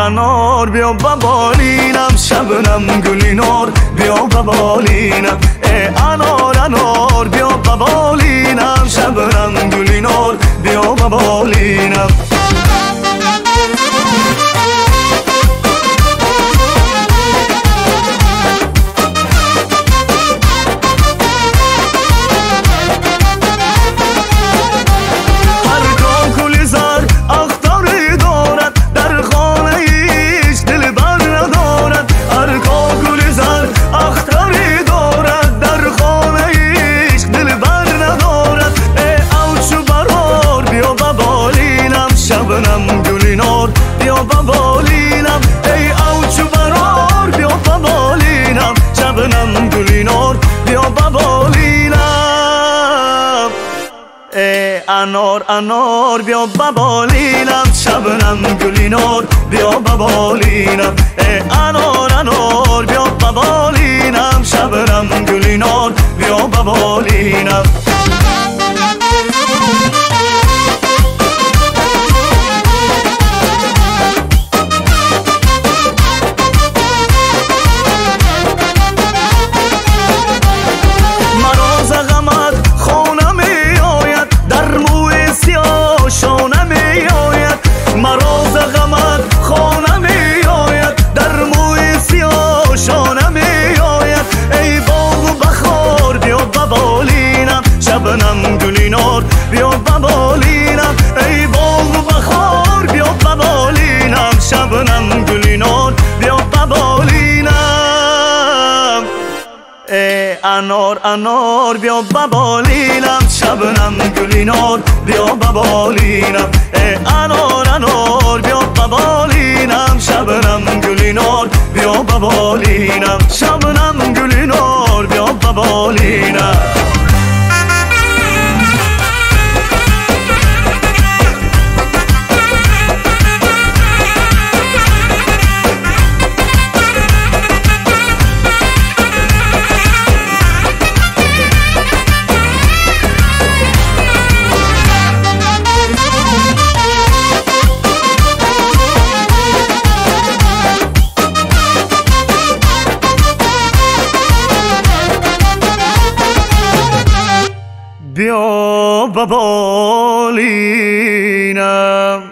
انار بیا ببالینم، شبنم گلی نار بیا ببالینم. انار بیا ببالینم، شبنم گلی نار بیا ببالینم. شبنم گلی نار بیا ببالینم، ای اوچو برار بیا ببالینم، شبنم گلی نار بیا ببالینم. انار بیا ببالینم، شبنم گلی نار بیا ببالینم. انار بیا ببالینم، شبنم گلی نار بیا ببالینم. شبنم گلی نار بیا ببالینم، ای باغ و بخار بیا ببالینم، شبنم گلی نار بیا ببالینم. انار بیا ببالینم، شبنم گلی نار بیا ببالینم. انار بیا ببالینم، شبنم گلی نار بیا ببالینم، شبنم گلی نار بیا ببالینم. بیا ببالینم.